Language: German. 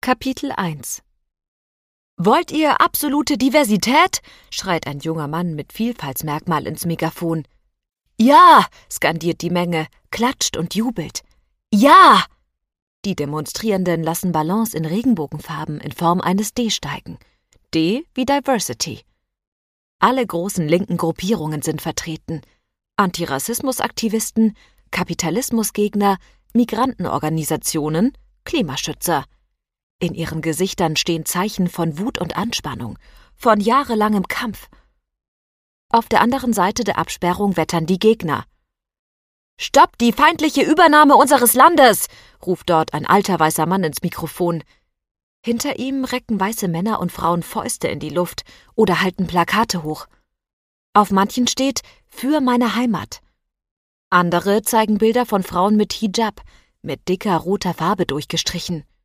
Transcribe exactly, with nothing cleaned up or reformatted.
Kapitel eins. »Wollt ihr absolute Diversität?« schreit ein junger Mann mit Vielfaltsmerkmal ins Megafon. »Ja«, skandiert die Menge, klatscht und jubelt. »Ja!« Die Demonstrierenden lassen Ballons in Regenbogenfarben in Form eines D steigen. D wie Diversity. Alle großen linken Gruppierungen sind vertreten. Antirassismusaktivisten, Kapitalismusgegner, Migrantenorganisationen, Klimaschützer. In ihren Gesichtern stehen Zeichen von Wut und Anspannung, von jahrelangem Kampf. Auf der anderen Seite der Absperrung wettern die Gegner. »Stoppt die feindliche Übernahme unseres Landes!« ruft dort ein alter weißer Mann ins Mikrofon. Hinter ihm recken weiße Männer und Frauen Fäuste in die Luft oder halten Plakate hoch. Auf manchen steht »Für meine Heimat«. Andere zeigen Bilder von Frauen mit Hijab, mit dicker roter Farbe durchgestrichen.